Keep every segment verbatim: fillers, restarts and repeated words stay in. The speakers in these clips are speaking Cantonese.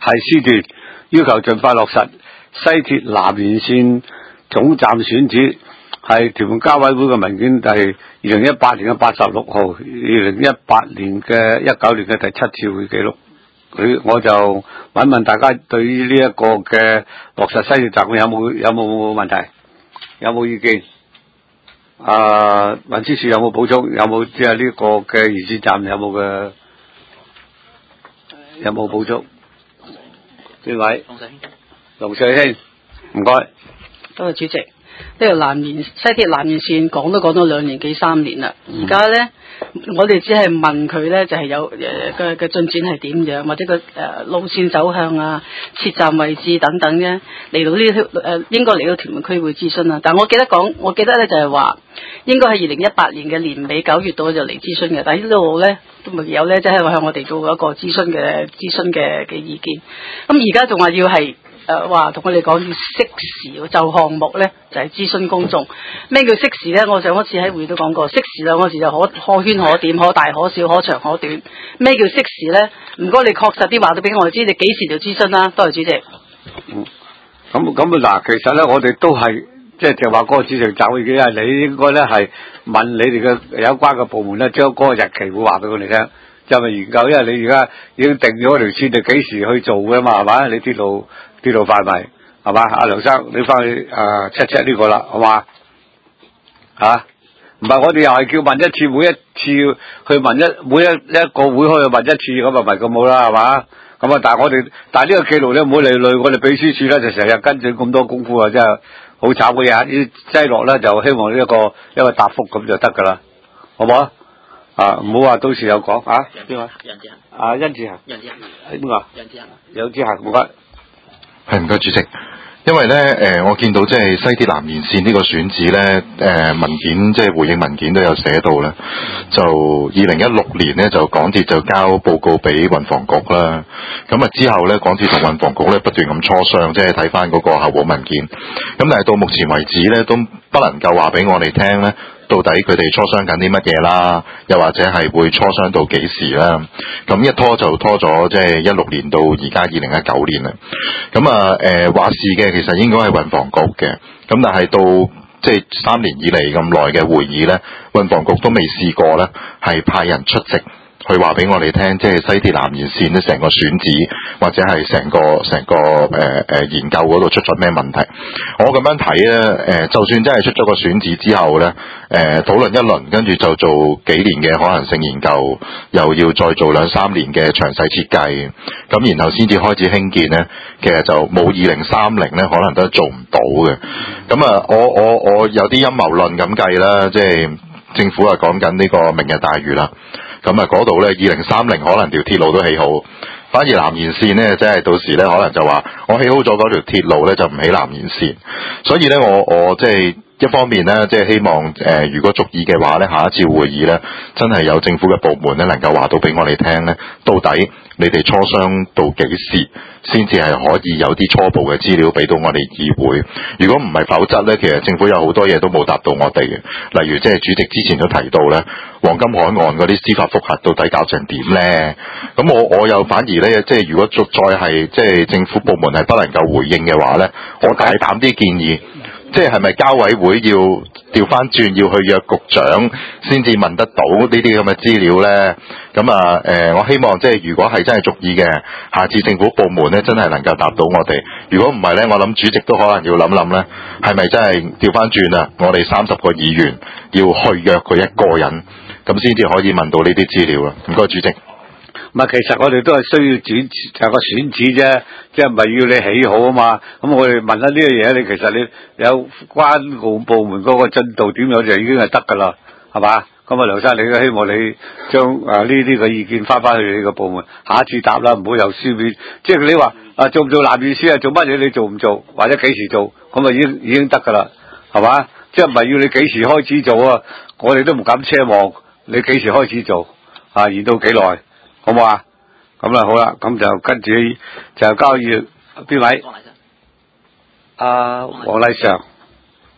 係 C 段，要求盡快落實西鐵南延線總站選址，係屯門交委會嘅文件第二零一八年嘅八十六號，二零一八年嘅一九年嘅第七次會記錄。佢我就問問大家對於呢一個嘅落實西鐵站有冇有冇問題，有冇意見？啊，運輸署有冇補充？有冇即係呢個嘅延線站有冇嘅有冇補充？邊位？龍水兄。龍水兄，唔該。 多謝主席。呢條南延西鐵南延線講都講咗兩年幾三年啦，而家咧我哋只係問佢咧就係、是、有誒嘅嘅進展係點樣，或者個誒、呃、路線走向啊、設站位置等等嘅嚟到呢條誒應該嚟到屯門區會諮詢啦。但係我記得講，我記得咧就係、是、話應該係二零一八年嘅年尾九月度就嚟諮詢嘅，但係呢度咧都未有咧，即係向我哋做一個諮詢嘅諮詢嘅嘅意見。咁而家仲話要係。誒話同我哋講要適時就項目咧，就係、是、諮詢公眾。咩叫適時咧？我上一次喺會都講過，適時兩個字就可可圈可點、可大可小、可長可短。咩叫適時咧？唔該，你確實啲話到俾我哋知，你幾時就諮詢啦？多謝主席。 嗯，咁咁嗱，其實咧，我哋都係即係就話嗰個主席就會嘅，你應該咧係問你哋嘅有關嘅部門咧，將嗰個日期會話俾我哋聽，就咪研究，因為你而家已經定咗條線，你幾時去做嘅嘛，係嘛？你鐵路。鐵路快咪係嘛？阿梁生，你翻去誒 check check 呢個啦，好嘛？嚇，唔係我哋又係叫問一次，每一次去問一每一一個會可以問一次，咁啊唔係咁好啦，係嘛？咁啊，但係我哋但係呢個記錄咧唔好理累，我哋秘書處咧就成日跟住咁多功夫啊，真係好慘嘅嘢。呢擠落咧就希望呢一個一個答覆咁就得㗎啦，好唔好啊？啊，唔好話到時有講啊。邊位？楊志恒。啊，甄志恒。楊志恒。邊個？楊志恒。楊志恒，唔該。 係唔該主席，因為咧誒、呃，我見到即係西鐵南延線呢個選址咧，誒、呃、文件即係回應文件都有寫到咧，就二零一六年咧就港鐵就交報告俾運房局啦，咁啊之後咧港鐵同運房局咧不斷咁磋商，即係睇翻嗰個候補文件，咁但係到目前為止咧都不能夠話俾我哋聽咧。到底佢哋磋商緊啲乜嘢啦？又或者係會磋商到幾時啦？咁一拖就拖咗，即係一六年到而家二零一九年啦。咁啊，誒、呃、話事嘅其實應該係運房局嘅。咁但係到即係三年以嚟咁耐嘅會議咧，運房局都未試過咧，係派人出席。去話俾我哋聽，即係西鐵南延線咧，成個選址或者係成個成個誒誒、呃、研究嗰度出咗咩問題？我咁樣睇咧，誒、呃，就算真係出咗個選址之後咧，誒、呃，討論一輪，跟住就做幾年嘅可能性研究，又要再做兩三年嘅詳細設計，咁然後先至開始興建咧，其實就冇二零三零咧，可能都做唔到嘅。咁啊，我我我有啲陰謀論咁計啦，即係政府係講緊呢個明日大嶼啦。咁啊，嗰度咧，二零三零可能條鐵路都起好，反而南延線咧，即係到時咧，可能就話我起好咗嗰條鐵路咧，就唔起南延線。所以咧，我我即係一方面咧，即係希望誒、呃，如果足以嘅話咧，下一次會議咧，真係有政府嘅部門咧，能夠話到俾我哋聽咧，到底你哋磋商到幾時，先至係可以有啲初步嘅資料俾到我哋議會。如果唔係，否則咧，其實政府有好多嘢都冇答到我哋嘅。例如，即係主席之前都提到咧，黃金海岸嗰啲司法覆核到底搞成點咧？咁我我又反而咧，即係如果再再係即係政府部門係不能夠回應嘅話咧，我大膽啲建議。即係係咪交委會要調翻轉要去約局長先至問得到呢啲咁嘅資料呢？咁啊誒，我希望即係如果係真係足以嘅，下次政府部門呢真係能夠答到我哋。如果唔係呢，我諗主席都可能要諗諗呢，係咪真係調翻轉啊？我哋三十個議員要去約佢一個人，咁先至可以問到呢啲資料啦。唔該，主席。 唔係，其實我哋都係需要轉就個選址啫，即係唔係要你起好啊嘛？咁我哋問下呢樣嘢，你其實你有關部部門嗰個進度點樣就已經係得㗎啦，係嘛？咁啊，梁生，你都希望你將啊呢啲嘅意見翻返去你個部門，下一次答啦，唔好有書面。即係你話啊，做唔做南延線啊？做乜嘢？你做唔做？或者幾時做？咁啊已經已經得㗎啦，係嘛？即係唔係要你幾時開始做啊？我哋都唔敢奢望你幾時開始做啊？延到幾耐？好唔好啊？咁啦，好啦，咁就跟住就交予邊位？阿黃麗常。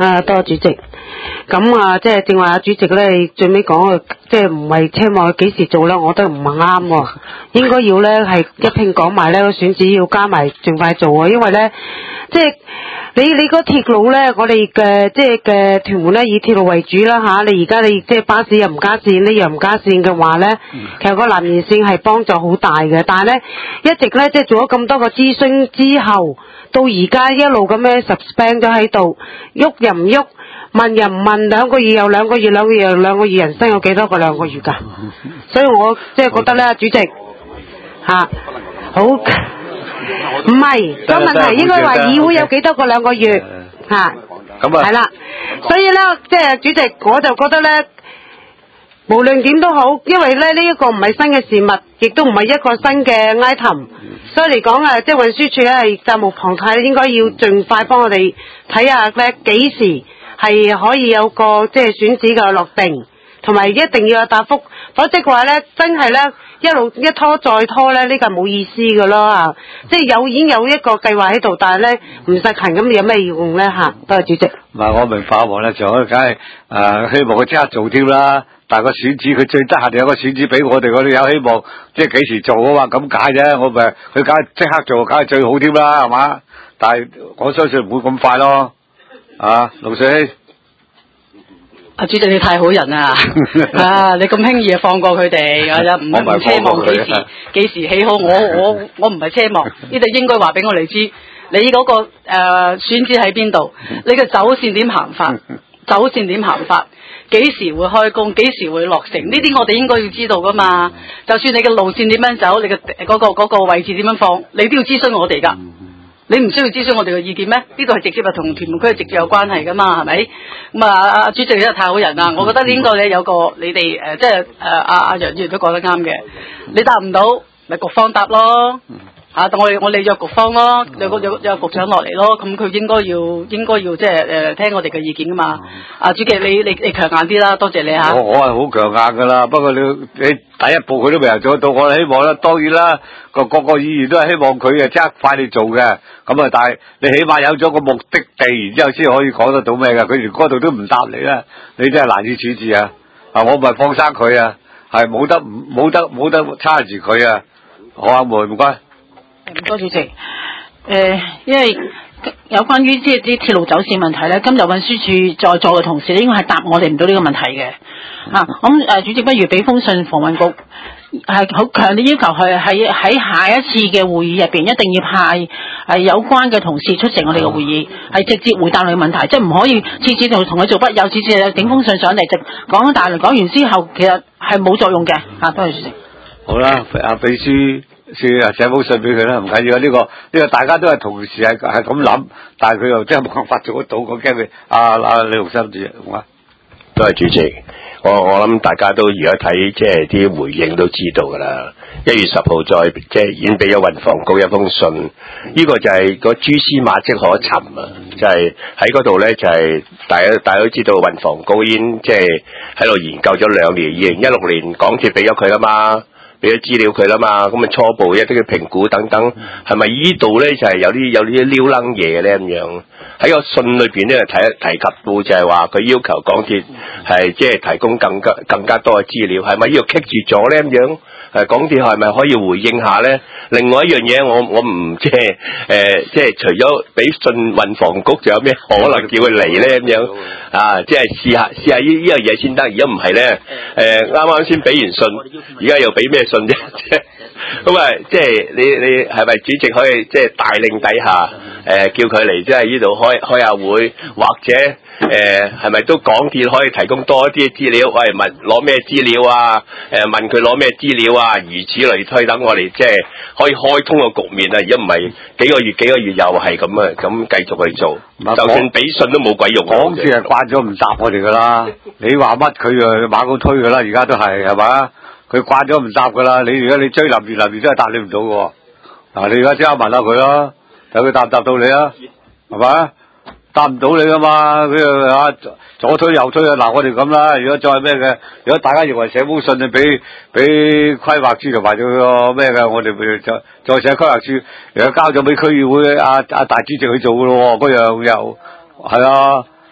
啊，多謝主席。咁啊，即係正話，主席咧最尾講，即係唔係奢望佢幾時做咧，我覺得唔係啱喎。應該要咧係一拼講埋咧個選址要加埋，盡快做啊！因為咧，即係你你個鐵路咧，我哋嘅即係嘅屯門咧以鐵路為主啦吓。你而家你即係巴士又唔加線，呢樣唔加線嘅話咧，其實個南延線係幫助好大嘅。但係咧，一直咧即係做咗咁多個諮詢之後，到而家一路咁樣 suspend 咗喺度，喐又唔喐。問又唔問，兩個月又兩個月，兩個月又兩個月，人生有幾多個兩個月㗎？所以我即係覺得咧，主席嚇、啊、好唔係個問題，應該話議會有幾多個兩個月嚇？咁啊，係啦，所以咧，即係主席，我就覺得咧，無論點都好，因為咧呢一個唔係新嘅事物，亦都唔係一個新嘅 item，所以嚟講啊，即係運輸署咧係責無旁貸，應該要盡快幫我哋睇下咧幾時。係可以有個即係選址嘅落定，同埋一定要有答覆，否則嘅話咧，真係咧一路一拖再拖咧，呢個冇意思嘅咯啊！即係有已經有一個計劃喺度，但係咧唔實行咁有咩用咧嚇？多謝主席。 唔係我明白黃咧，就梗係誒希望佢即刻做添啦。但係個選址佢最得閒有個選址俾我哋，我哋有希望即係幾時做啊嘛？咁解啫，我咪佢梗係即刻做，梗係最好添啦，係嘛？但係我相信唔會咁快咯。啊，盧水阿主席你太好人啦！啊，你咁輕易就放過佢哋，啊唔唔奢望幾時幾時起好，我我我唔係奢望，呢度應該話俾我哋知，你嗰、那個誒、呃、選址喺邊度，你嘅走線點行法，走線點行法，幾時會開工，幾時會落成，呢啲我哋應該要知道噶嘛。就算你嘅路線點樣走，你嘅嗰、那個嗰、那個位置點樣放，你都要諮詢我哋噶。你唔需要諮詢我哋嘅意見咩？呢度係直接係同屯門區直接有關係噶嘛，係咪？咁啊，阿主席你真係太好人啦！我覺得應該咧有個你哋誒、呃，即係誒阿阿楊議員都講得啱嘅。你答唔到，咪局方答咯。嚇、啊，我哋我哋約局方咯，有個有有局長落嚟咯。咁佢應該要應該要即係誒聽我哋嘅意見噶嘛。阿、啊、主席你你你強硬啲啦，多謝你嚇。我我係好強硬噶啦，不過你你第一步佢都未有做到，我希望啦，當然啦，個個個議員都係希望佢誒即刻快啲做嘅。咁啊，但係你起碼有咗個目的地，然之後先可以講得到咩㗎？佢連嗰度都唔答你啦，你真係難以處置啊！啊，我咪放生佢啊，係冇得冇得冇得叉住佢啊！好啊，梅唔該。 唔該，主席。誒、呃，因為有關於即係啲鐵路走線問題咧，今日運輸署在座嘅同事咧，應該係答我哋唔到呢個問題嘅。啊，咁誒，主席不如俾封信房運局，係好強烈要求佢喺喺下一次嘅會議入邊，一定要派係有關嘅同事出席我哋嘅會議，係直接回答你嘅問題，即係唔可以次次就同佢做筆友，次次整封信上嚟就講一大輪，講完之後其實係冇作用嘅。啊，多謝主席。 好啦，阿秘書。先啊，寫封信俾佢啦，唔緊要啊！呢、這個呢、這個大家都係同事，係係咁諗，但係佢又真係冇辦法做得到，我驚佢。阿阿李鴻心主席，好啊， 都係主席。我我諗大家都而家睇即係啲回應都知道㗎啦。一月十號再即係已經俾咗運房局一封信，呢、這個就係個蛛絲馬跡可尋啊！就係喺嗰度咧，就係、是、大家大家都知道運房局已經即係喺度研究咗兩年，二零一六年港鐵俾咗佢啦嘛。俾咗資料佢啦嘛，咁啊初步一啲嘅評估等等，係咪依度咧就係、是、有啲有啲撩楞嘢咧咁樣？喺個信裏邊咧提提及到就係話佢要求港鐵係即係提供更加更加多嘅資料，係咪呢度棘住咗咧咁樣？誒港鐵係咪可以回應下咧？另外一樣嘢，我我唔即係誒，即係除咗俾信運房局，仲有咩可能叫佢嚟咧咁樣？啊，即係試下試下呢呢樣嘢先得。如果唔係咧，誒啱啱先俾完信，而家又俾咩信啫？咁啊，即係你你係咪主席可以即係帶領底下誒、呃、叫佢嚟，即係呢度開開下會，或者？誒係咪都港鐵可以提供多一啲資料？喂，問攞咩資料啊？誒、呃、問佢攞咩資料啊？如此類推，等我哋即係可以開通個局面啊！而家唔係幾個月幾個月又係咁啊，咁繼續去做，就算俾信都冇鬼用。 港鐵係慣咗唔答我哋噶啦，你話乜佢就馬高推噶啦，而家都係係嘛？佢慣咗唔答噶啦，你而家你追臨住臨住真係答你唔到喎。嗱，你而家即刻問下佢啦，睇佢答唔答到你啊？係嘛？答唔到你噶嘛？佢又啊左推右推啊！嗱，我哋咁啦。如果再咩嘅，如果大家認為寫封信你俾俾規劃處同埋咗個咩嘅，我哋咪再再寫規劃處，如果交咗俾區議會阿阿大主席去做噶咯。嗰樣又係啊，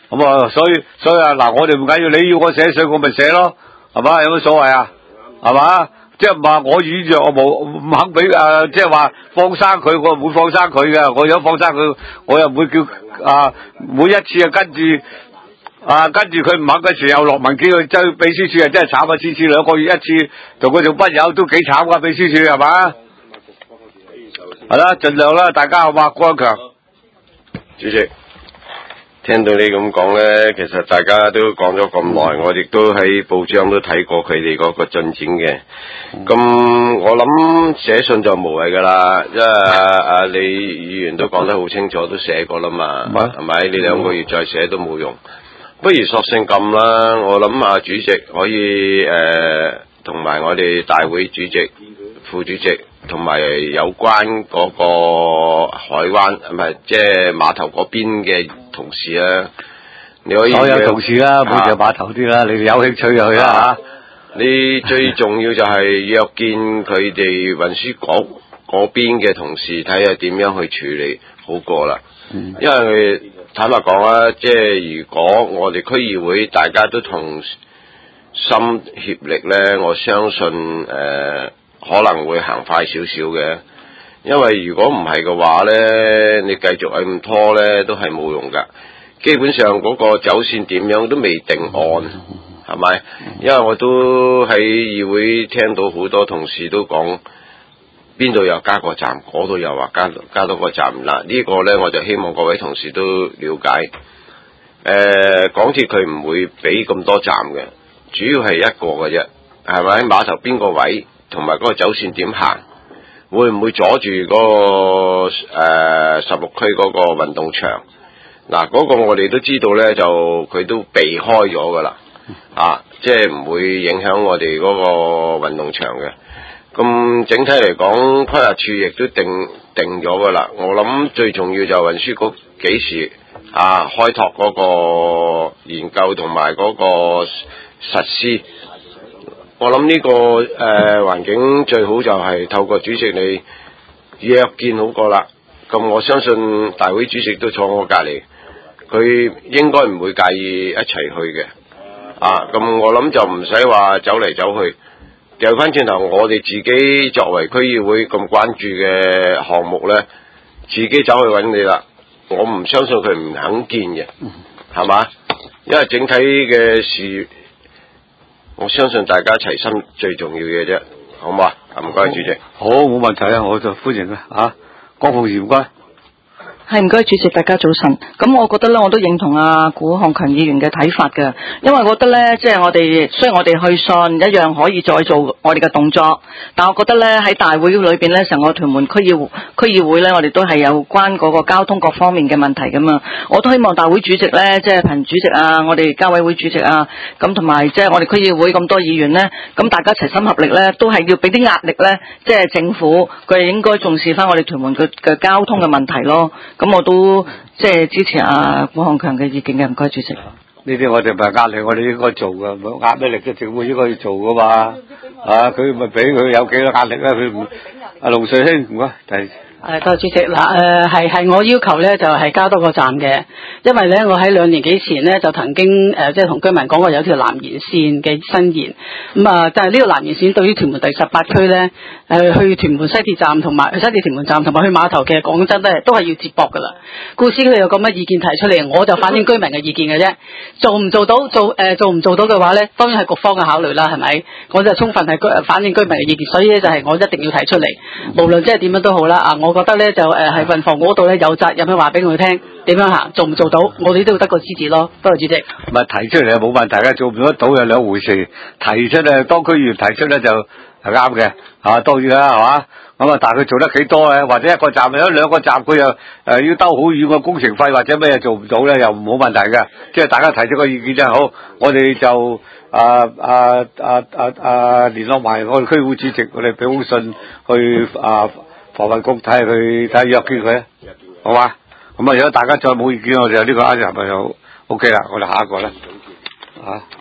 咁啊，所以所以啊，嗱，我哋唔緊要，你要我寫信，我咪寫咯，係嘛？有乜所謂啊？係嘛？即係唔話我軟弱，我冇唔肯俾誒，即係話放生佢，我唔會放生佢嘅。我如果放生佢，我又唔會叫啊，每一次啊跟住啊跟住佢唔肯嘅時候，落文件去將秘書處啊，真係慘啊！次次兩個月一次，同佢做筆友都幾慘噶，秘書處係嘛？係啦，盡量啦，大家好嘛，關強主席。聽到你咁講呢，其實大家都講咗咁耐，我亦都喺報章都睇過佢哋嗰個進展嘅。咁我諗寫信就無謂噶啦，因為啊李議員都講得好清楚，都寫過啦嘛，係咪？你兩個月再寫都冇用，不如索性咁啦。我諗啊，主席可以誒，同、呃、埋我哋大會主席、副主席。同埋有關嗰個海灣唔係即係碼頭嗰邊嘅同事啊，你可以所有同事啦，冇就碼頭啲啦，你哋有興趣就去啦嚇。 你最重要就係約見佢哋運輸局嗰邊嘅同事，睇下點樣去處理好過啦。嗯、因為坦白講啊，即係如果我哋區議會大家都同心協力咧，我相信誒。呃可能會行快少少嘅，因為如果唔係嘅話呢，你繼續係咁拖呢，都係冇用噶。基本上嗰個走線點樣都未定案，係咪？因為我都喺議會聽到好多同事都講，邊度又加個站，嗰度又話加加多個站。嗱，呢個呢，我就希望各位同事都了解。誒、呃，港鐵佢唔會俾咁多站嘅，主要係一個嘅啫，係咪？碼頭邊個位？同埋嗰個走線點行，會唔會阻住嗰、那個誒十六區嗰個運動場？嗱，嗰個我哋都知道咧，就佢都避開咗噶啦，啊，即係唔會影響我哋嗰個運動場嘅。咁整體嚟講，規劃處亦都定定咗噶啦。我諗最重要就運輸局幾時啊開拓嗰個研究同埋嗰個實施。我諗呢、這個誒環、呃、境最好就係透過主席你約見好過啦。咁我相信大會主席都坐我隔籬，佢應該唔會介意一齊去嘅。啊，咁我諗就唔使話走嚟走去。掉翻轉頭，我哋自己作為區議會咁關注嘅項目呢，自己走去揾你啦。我唔相信佢唔肯見嘅，係嘛？因為整體嘅事。我相信大家齊心最重要嘅啫，好嘛？唔該，主席。 好，冇問題啊，我就歡迎啊，嚇，江鳳儀唔該。 係唔該，主席，大家早晨。咁我覺得咧，我都認同阿古漢強議員嘅睇法嘅，因為我覺得咧，即係我哋雖然我哋去信一樣可以再做我哋嘅動作，但我覺得咧喺大會裏邊咧，成個屯門區議區議會咧，我哋都係有關嗰個交通各方面嘅問題噶嘛。我都希望大會主席咧，即係彭主席啊，我哋交委會主席啊，咁同埋即係我哋區議會咁多議員咧，咁大家齊心合力咧，都係要俾啲壓力咧，即係政府佢係應該重視翻我哋屯門嘅嘅交通嘅問題咯。咁我都即係支持阿古漢強嘅意見嘅，唔該主席。 呢啲我哋唔係壓力，我哋應該做噶，冇壓咩力嘅政府應該要做噶嘛。啊，佢咪俾佢有幾多壓力咧？佢唔阿龍瑞興唔該，第。 誒，多謝主席。嗱，誒係係我要求咧，就係、是、加多個站嘅，因為咧我喺兩年幾前咧就曾經誒、呃、即係同居民講過有條南延線嘅伸延，咁、嗯、啊，但係呢個南延線對於屯門第十八區咧誒、呃、去屯門西鐵站同埋西鐵屯門站同埋去碼頭嘅講真咧都係要接駁噶啦。故此佢有咁嘅意見提出嚟，我就反映居民嘅意見嘅啫。做唔做到做誒、呃、做唔做到嘅話咧，當然係局方嘅考慮啦，係咪？我就充分係居反映居民嘅意見，所以咧就係我一定要提出嚟，無論即係點樣都好啦啊！我覺得咧就誒喺運房嗰度咧有責任去話俾佢聽點樣行，做唔做到，我哋都要得個支持咯。多謝主席。 唔係提出嚟冇問題嘅，做唔做得到有兩回事。提出咧，當區議員提出咧就係啱嘅，嚇當然啦，係嘛？咁啊，但係佢做得幾多咧？或者一個站有兩個站，佢又誒、呃、要兜好遠個工程費或者咩做唔到咧，又冇問題嘅。即係大家提出個意見真係好，我哋就啊啊啊啊啊聯絡埋我哋區會主席，我哋俾封信去啊。房運局睇下佢睇下約見佢，好嘛？咁啊，如果大家再冇意見，我哋就呢個啱入咪就 OK 啦。我哋下一個咧，啊。